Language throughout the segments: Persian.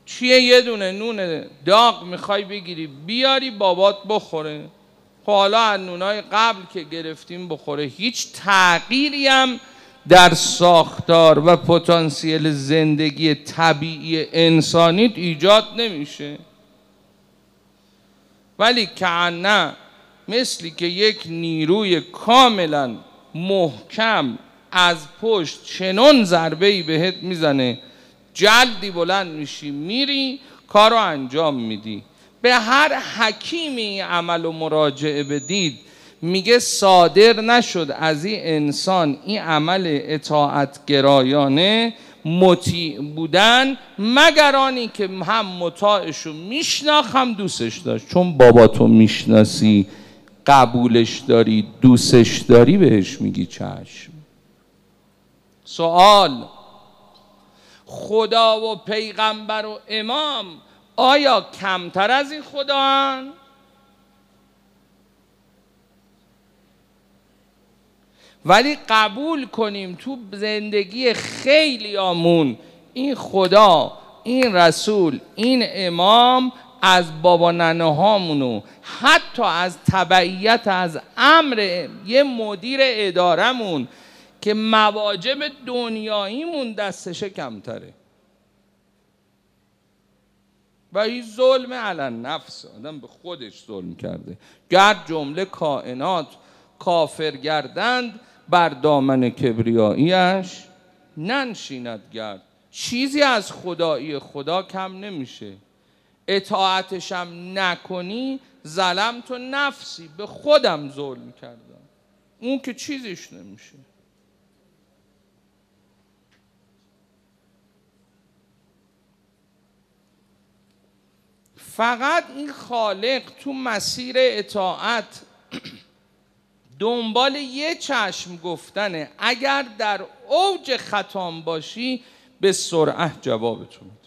چیه یه دونه نون داغ میخوای بگیری بیاری بابات بخوره؟ خب حالا از نونای قبل که گرفتیم بخوره. هیچ تغییری هم در ساختار و پتانسیل زندگی طبیعی انسانیت ایجاد نمیشه. ولی کأنه مثلی که یک نیروی کاملا محکم از پشت چنون ضربه‌ای بهت میزنه، جلدی بلند میشی میری کارو انجام میدی. به هر حکیمی این عمل و مراجعه بدید میگه صادر نشد از این انسان این عمل اطاعتگرایانه مطیع بودن مگر آنی که هم مطاعشو میشناخت هم دوستش داشت. چون باباتو میشناسی، قبولش داری، دوستش داری، بهش میگی چشم. سوال: خدا و پیغمبر و امام آیا کمتر از این خدا هن؟ ولی قبول کنیم تو زندگی خیلی آمون این خدا، این رسول، این امام از بابا ننه هامونو، حتی از تبعیت از امر یه مدیر ادارمون که مواجب دنیاییمون دستشه کمتره. و این ظلم علی نفس، آدم به خودش ظلم کرده. گر جمله کائنات کافر گردند بر دامن کبریاییش ننشیند گرد. چیزی از خدایی خدا کم نمیشه. اطاعتشم نکنی ظلمت و نفسی، به خودم ظلم کردم، اون که چیزیش نمیشه. فقط این خالق تو مسیر اطاعت دنبال یه چشم گفتنه. اگر در اوج خطام باشی به سرعت جوابتو میده.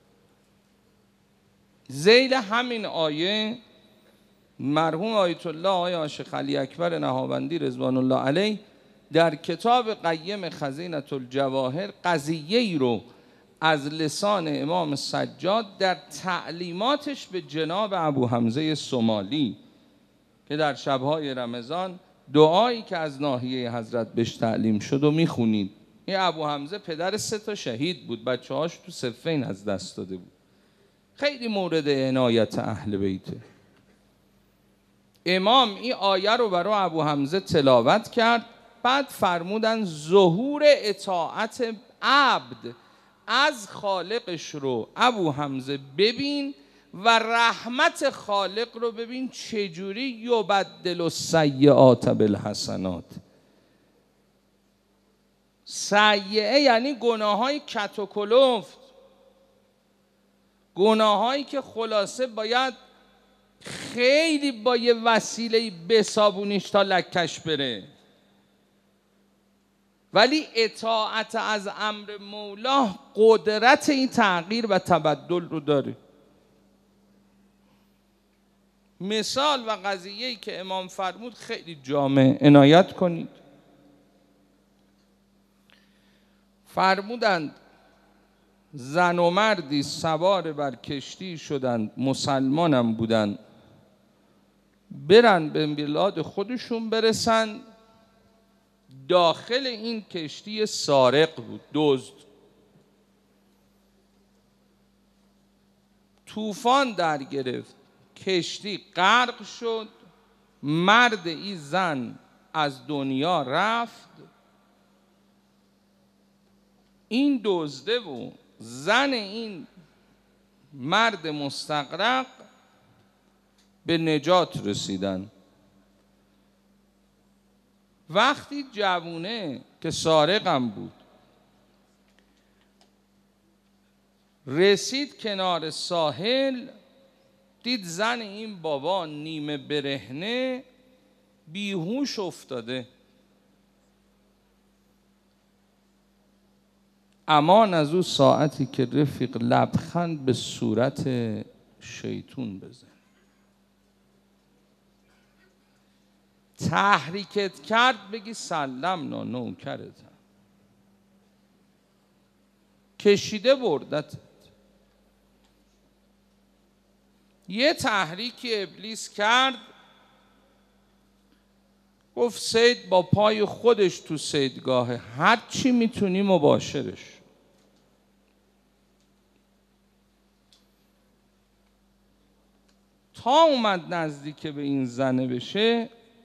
ذیل همین آیه مرحوم آیت الله آقای عاشق علی اکبر نهاوندی رضوان الله علیه در کتاب قیم خزینة الجواهر قضیه‌ای رو از لسان امام سجاد در تعلیماتش به جناب ابو حمزه سومالی که در شبهای رمضان دعایی که از ناحیه حضرت بهش تعلیم شد و میخونید. این ابو حمزه پدر 3 شهید بود، بچه‌هاش تو صفین از دست داده بود. خیلی مورد عنایت اهل بیته. امام این آیه رو برای ابو حمزه تلاوت کرد، بعد فرمودن ظهور اطاعت عبد از خالقش رو ابو حمزه ببین و رحمت خالق رو ببین چجوری یبدل السیئات بالحسنات. سیئه یعنی گناههای کت و کلفت، گناهایی که خلاصه باید خیلی با یه وسیله بسابونیش تا لکش بره، ولی اطاعت از امر مولا قدرت این تغییر و تبدل رو داره. مثال و قضیه‌ای که امام فرمود خیلی جامع عنایت کنید. فرمودند زن و مردی سوار بر کشتی شدند، مسلمانم بودند، برن به بلاد خودشون برسن. داخل این کشتی سارق بود، دزد. طوفان در گرفت، کشتی غرق شد، مرد این زن از دنیا رفت. این دزده و زن این مرد مستغرق به نجات رسیدن. وقتی جوونه که سارقم بود رسید کنار ساحل، دید زن این بابا نیمه برهنه بیهوش افتاده. امان از او ساعتی که رفیق لبخند به صورت شیطون بزن. تحریکت کرد بگی سلمنا نوکرتم، کشیده بردت. یه تحریکی ابلیس کرد، گفت صید با پای خودش تو صیدگاهه، هر چی میتونی مباشرش. تا اومد نزدیک به این زنه بشه،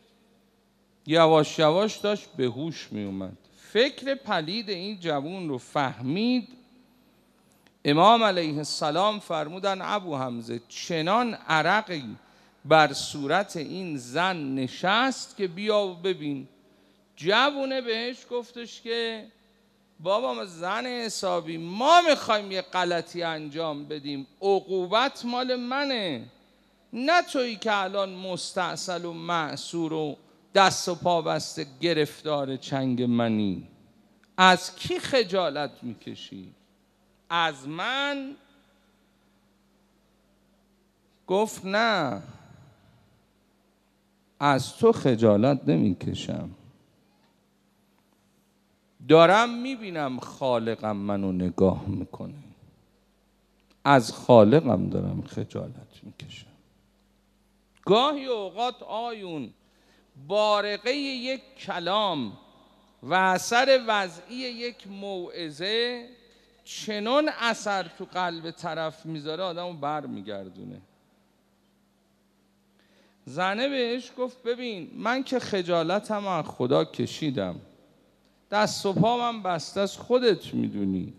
یواش یواش داشت به هوش می اومد. فکر پلید این جوون رو فهمید. امام علیه السلام فرمودن ابو حمزه چنان عرقی بر صورت این زن نشست که بیا و ببین. جوونه بهش گفتش که بابا ما زن حسابی، ما میخوایم یه غلطی انجام بدیم، عقوبت مال منه، نه تویی که الان مستعسل و معصور و دست و پا بسته گرفتار چنگ منی. از کی خجالت میکشی؟ از من؟ گفت نه، از تو خجالت نمیکشم، دارم میبینم خالقم منو نگاه میکنه، از خالقم دارم خجالت میکشم. گاهی اوقات آیون بارقه یک کلام و اثر وضعی یک موعظه چنان اثر تو قلب طرف میذاره آدمو بر میگردونه. زنه بهش گفت ببین من که خجالتم از خدا کشیدم، دست و پا من بسته است، خودت میدونی.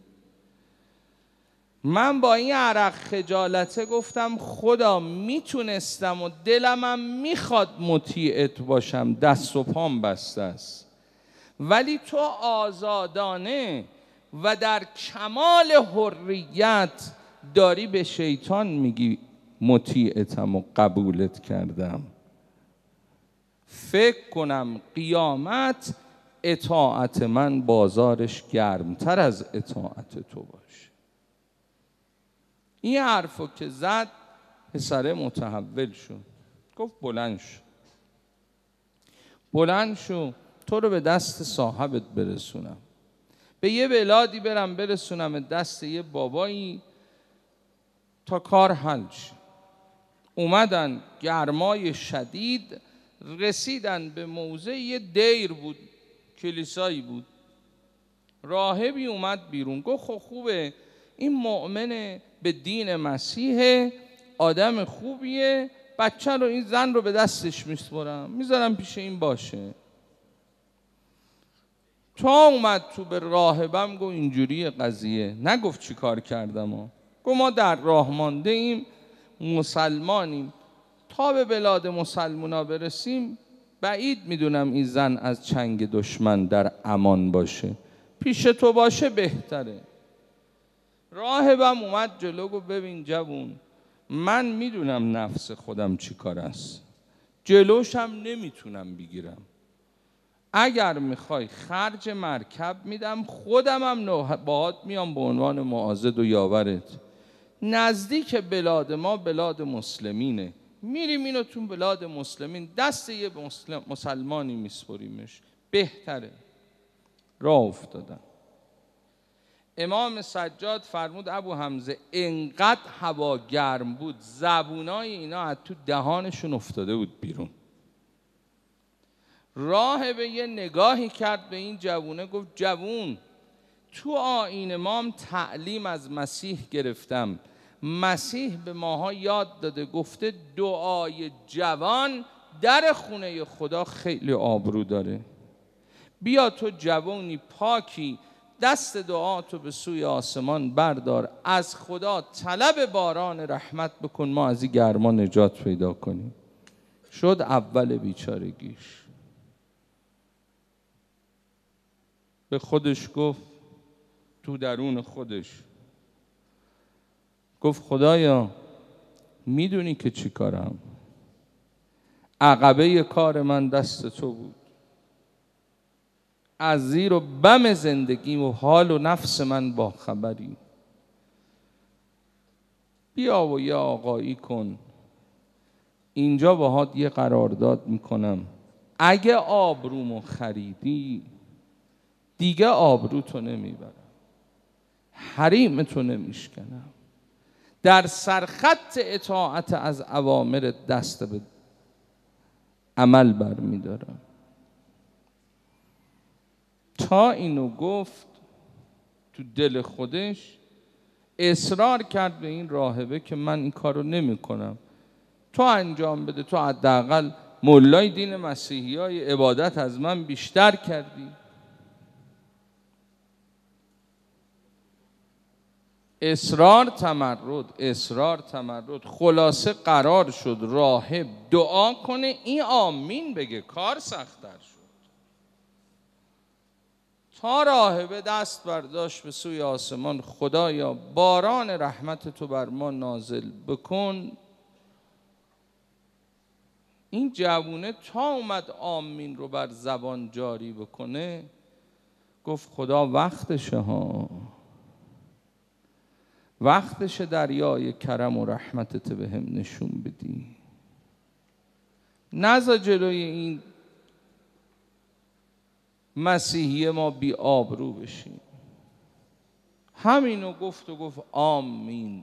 من با این عرق خجالته گفتم خدا میتونستم و دلمم میخواد مطیعت باشم، دست و پام بسته است، ولی تو آزادانه و در کمال حریت داری به شیطان میگی مطیعتم و قبولت کردم. فکر کنم قیامت اطاعت من بازارش گرمتر از اطاعت تو باشه. این حرفو که زد پسره متحول شد، گفت بلند شو تو رو به دست صاحبت برسونم، به یه بلادی برسونم دست یه بابایی تا کار حل شه. اومدن گرمای شدید، رسیدن به موضع یه دیر بود، کلیسایی بود. راهبی اومد بیرون، گفت خب خوبه این مؤمن به دین مسیح، آدم خوبیه، بچه رو این زن رو به دستش میذارم پیش این باشه. تا اومد تو به راهبم گفت اینجوری قضیه، نگفت چی کار کردم گفت ما در راه مانده ایم، مسلمانیم، تا به بلاد مسلمونا برسیم بعید میدونم این زن از چنگ دشمن در امان باشه، پیش تو باشه بهتره. راهبم اومد جلو گفت ببین جوون، من میدونم نفس خودم چی کار است، جلوشم نمیتونم بگیرم، اگر میخوای خرج مرکب میدم، خودمم باهات میام به عنوان معاضد و یاورت. نزدیک بلاد ما بلاد مسلمینه، میریم اینو تو بلاد مسلمین دست یه مسلمانی میسپریمش، بهتره. راه افتادن. امام سجاد فرمود ابو حمزه انقدر هوا گرم بود زبونای اینا از تو دهانشون افتاده بود بیرون. راهب یه نگاهی کرد به این جوونه، گفت جوون تو آیین ما تعلیم از مسیح گرفتم، مسیح به ماها یاد داده، گفته دعای جوان در خونه خدا خیلی آبرو داره. بیا تو جوانی پاکی دست دعاتو به سوی آسمان بردار، از خدا طلب باران رحمت بکن، ما از این گرما نجات پیدا کنیم. شد اول بیچارگیش. به خودش گفت، تو درون خودش گفت خدایا میدونی که چی کارم، عقبه کار من دست تو بود، از زیر و بم زندگی و حال و نفس من با خبری، بیا و یه آقایی کن، اینجا باهات یه قرارداد میکنم، اگه آبرومو خریدی دیگه آبروتو نمیبرم، حریمتو نمیشکنم، در سرخط اطاعت از اوامر دست به عمل برمی‌دارم. تا اینو گفت تو دل خودش اصرار کرد به این راهبه که من این کارو نمی‌کنم، تو انجام بده، تو حداقل مولای دین مسیحیای عبادت از من بیشتر کردی. اصرار تمرد خلاصه قرار شد راهب دعا کنه این آمین بگه، کار سخت‌تر شد. تا راهبه دست برداشت به سوی آسمان، خدایا باران رحمت تو بر ما نازل بکن، این جوونه تا اومد آمین رو بر زبان جاری بکنه گفت خدا وقتشه ها، وقتشه دریای کرم و رحمتت به هم نشون بدی، نذار جلوی این مسیحی ما بی آبرو بشیم. همینو گفت و گفت آمین.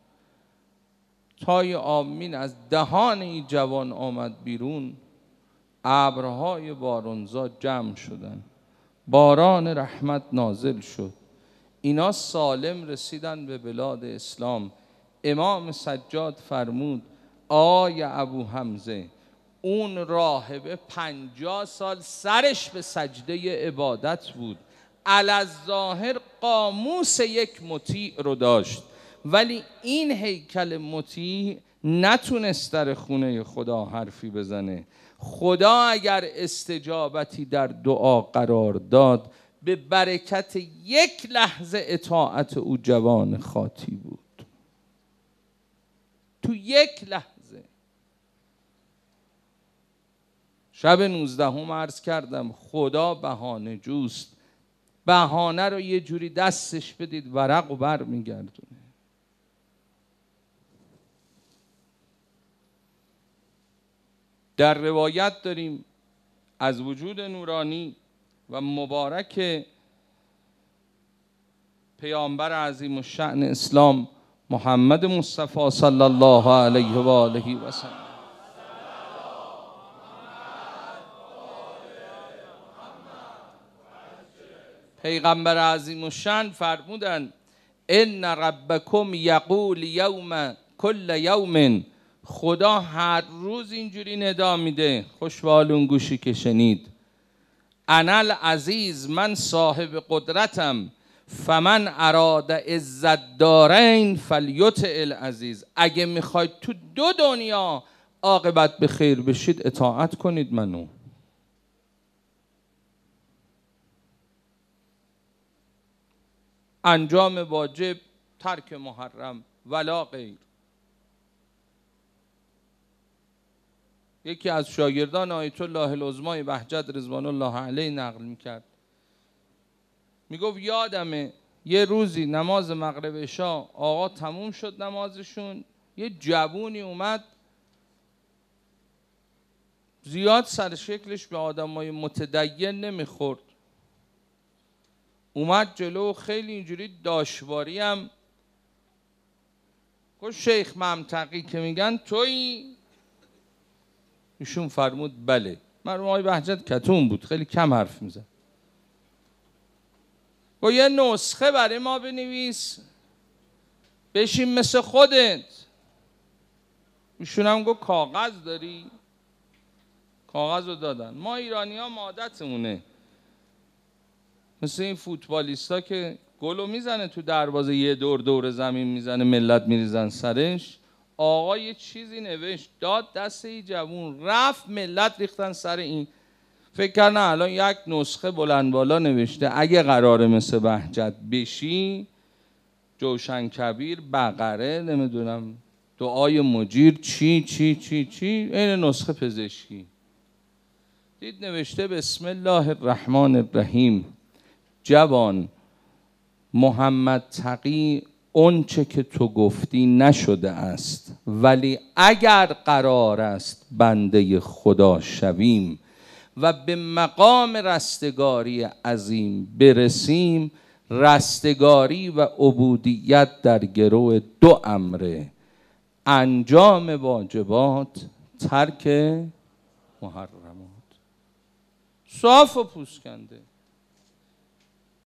تای آمین از دهان این جوان آمد بیرون، ابرهای بارانزا جمع شدن، باران رحمت نازل شد، اینا سالم رسیدن به بلاد اسلام. امام سجاد فرمود آی ابو حمزه، اون راهبه 50 سال سرش به سجده عبادت بود، علی‌الظاهر قاموس یک مطیع رو داشت، ولی این هیکل مطیع نتونست در خونه خدا حرفی بزنه. خدا اگر استجابتی در دعا قرار داد، به برکت یک لحظه اطاعت او جوان خاطی بود. تو یک لحظه. شب 19 عرض کردم خدا بهانه جوست، بهانه رو یه جوری دستش بدید ورق و بر میگردونه. در روایت داریم از وجود نورانی و مبارک پیامبر عظیم الشأن اسلام محمد مصطفی صلی الله علیه و آله و سلم، پیغمبر عظیم الشأن فرمودند ان ربکم یقول یوم کل یوم، خدا هر روز اینجوری ندا میده، خوشحالون گوشی که شنید، انا العزیز، من صاحب قدرتم، فمن اراد عزت دارین فلیطع العزیز، اگه میخواید تو 2 دنیا عاقبت به خیر بشید اطاعت کنید منو. انجام واجب، ترک محرم ولا غیر. یکی از شاگردان آیت الله العظمای بهجت رضوان الله علیه نقل میکرد، میگفت یادمه یه روزی نماز مغرب عشا آقا تموم شد نمازشون، یه جوونی اومد زیاد سر شکلش به آدمای متدین نمیخورد، اومد جلو خیلی اینجوری داشواری هم گفت شیخ ممتقی که میگن تویی؟ ایشون فرمود بله. مرحوم آقای بهجت کتون بود، خیلی کم حرف میزد. گفت یه نسخه برای ما بنویس بشین مثل خودت. ایشون هم گفت کاغذ داری؟ کاغذ رو دادن. ما ایرانی ها عادتمونه مثل این فوتبالیستا که گلو میزنه تو دروازه یه دور زمین میزنه ملت میریزن سرش، آقا یه چیزی نوشت داد دست این جوون، رفت ملت ریختن سر این. فکر کردن الان یک نسخه بلند بالا نوشته اگه قراره مثل بهجت بشی، جوشن کبیر، بقره، نمیدونم دعای مجیر، چی چی چی چی، این نسخه پزشکی. دید نوشته بسم الله الرحمن الرحیم، جوان محمد تقی اون چه که تو گفتی نشده است، ولی اگر قرار است بنده خدا شویم و به مقام رستگاری عظیم برسیم، رستگاری و عبودیت در گرو دو امره، انجام واجبات، ترک محرمات. صاف و پوسکنده.